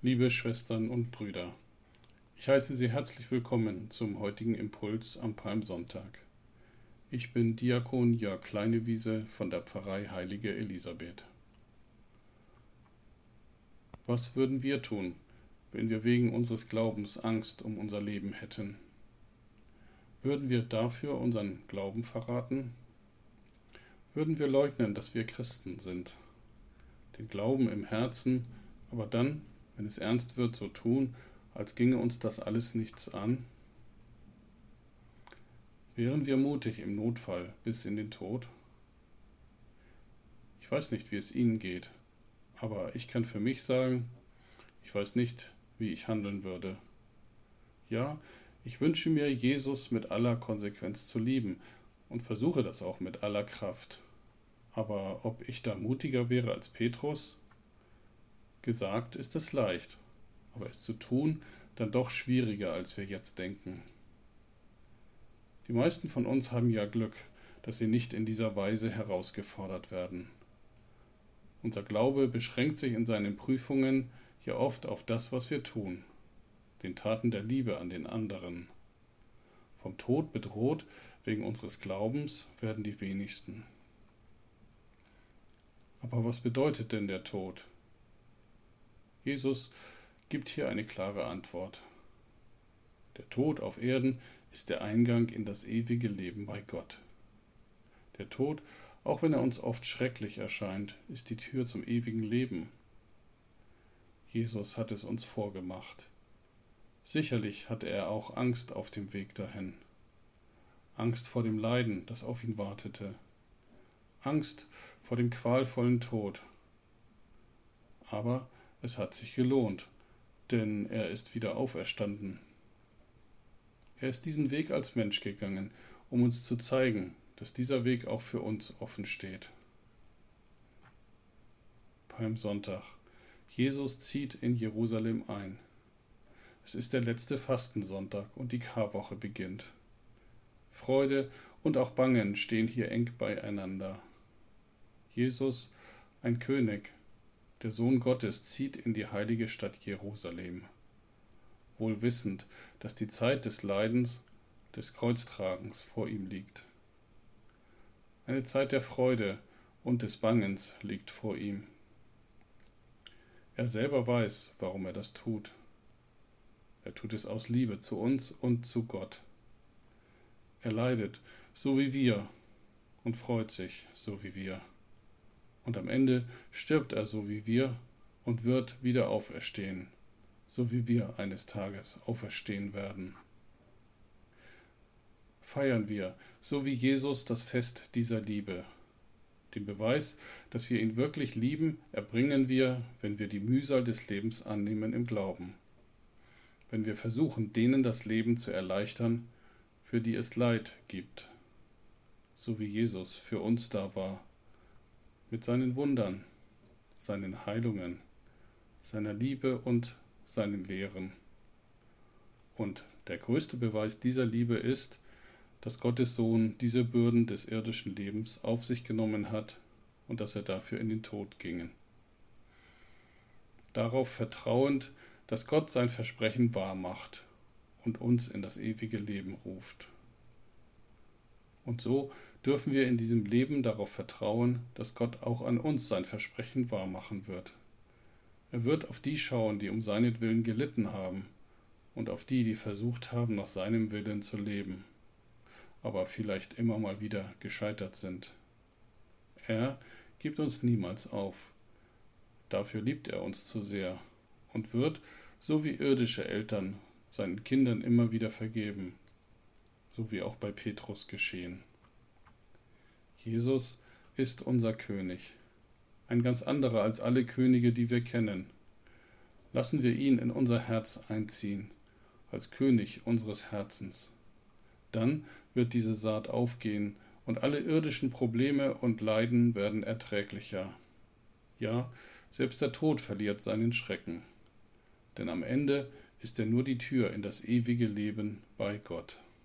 Liebe Schwestern und Brüder, ich heiße Sie herzlich willkommen zum heutigen Impuls am Palmsonntag. Ich bin Diakon Jörg Kleinewiese von der Pfarrei Heilige Elisabeth. Was würden wir tun, wenn wir wegen unseres Glaubens Angst um unser Leben hätten? Würden wir dafür unseren Glauben verraten? Würden wir leugnen, dass wir Christen sind? Den Glauben im Herzen, aber dann, wenn es ernst wird, so tun, als ginge uns das alles nichts an? Wären wir mutig im Notfall bis in den Tod? Ich weiß nicht, wie es Ihnen geht, aber ich kann für mich sagen, ich weiß nicht, wie ich handeln würde. Ja, ich wünsche mir, Jesus mit aller Konsequenz zu lieben und versuche das auch mit aller Kraft. Aber ob ich da mutiger wäre als Petrus? Gesagt ist es leicht, aber es zu tun dann doch schwieriger, als wir jetzt denken. Die meisten von uns haben ja Glück, dass sie nicht in dieser Weise herausgefordert werden. Unser Glaube beschränkt sich in seinen Prüfungen ja oft auf das, was wir tun, den Taten der Liebe an den anderen. Vom Tod bedroht wegen unseres Glaubens werden die wenigsten. Aber was bedeutet denn der Tod? Jesus gibt hier eine klare Antwort. Der Tod auf Erden ist der Eingang in das ewige Leben bei Gott. Der Tod, auch wenn er uns oft schrecklich erscheint, ist die Tür zum ewigen Leben. Jesus hat es uns vorgemacht. Sicherlich hatte er auch Angst auf dem Weg dahin. Angst vor dem Leiden, das auf ihn wartete. Angst vor dem qualvollen Tod. Aber es hat sich gelohnt, denn er ist wieder auferstanden. Er ist diesen Weg als Mensch gegangen, um uns zu zeigen, dass dieser Weg auch für uns offen steht. Palmsonntag. Jesus zieht in Jerusalem ein. Es ist der letzte Fastensonntag und die Karwoche beginnt. Freude und auch Bangen stehen hier eng beieinander. Jesus, ein König, der Sohn Gottes, zieht in die heilige Stadt Jerusalem, wohl wissend, dass die Zeit des Leidens, des Kreuztragens vor ihm liegt. Eine Zeit der Freude und des Bangens liegt vor ihm. Er selber weiß, warum er das tut. Er tut es aus Liebe zu uns und zu Gott. Er leidet, so wie wir, und freut sich, so wie wir. Und am Ende stirbt er so wie wir und wird wieder auferstehen, so wie wir eines Tages auferstehen werden. Feiern wir, so wie Jesus, das Fest dieser Liebe. Den Beweis, dass wir ihn wirklich lieben, erbringen wir, wenn wir die Mühsal des Lebens annehmen im Glauben. Wenn wir versuchen, denen das Leben zu erleichtern, für die es Leid gibt, so wie Jesus für uns da war, mit seinen Wundern, seinen Heilungen, seiner Liebe und seinen Lehren. Und der größte Beweis dieser Liebe ist, dass Gottes Sohn diese Bürden des irdischen Lebens auf sich genommen hat und dass er dafür in den Tod ging. Darauf vertrauend, dass Gott sein Versprechen wahr macht und uns in das ewige Leben ruft. Und so dürfen wir in diesem Leben darauf vertrauen, dass Gott auch an uns sein Versprechen wahr machen wird. Er wird auf die schauen, die um seinetwillen gelitten haben, und auf die, die versucht haben, nach seinem Willen zu leben, aber vielleicht immer mal wieder gescheitert sind. Er gibt uns niemals auf. Dafür liebt er uns zu sehr und wird, so wie irdische Eltern, seinen Kindern immer wieder vergeben, so wie auch bei Petrus geschehen. Jesus ist unser König, ein ganz anderer als alle Könige, die wir kennen. Lassen wir ihn in unser Herz einziehen, als König unseres Herzens. Dann wird diese Saat aufgehen und alle irdischen Probleme und Leiden werden erträglicher. Ja, selbst der Tod verliert seinen Schrecken, denn am Ende ist er nur die Tür in das ewige Leben bei Gott.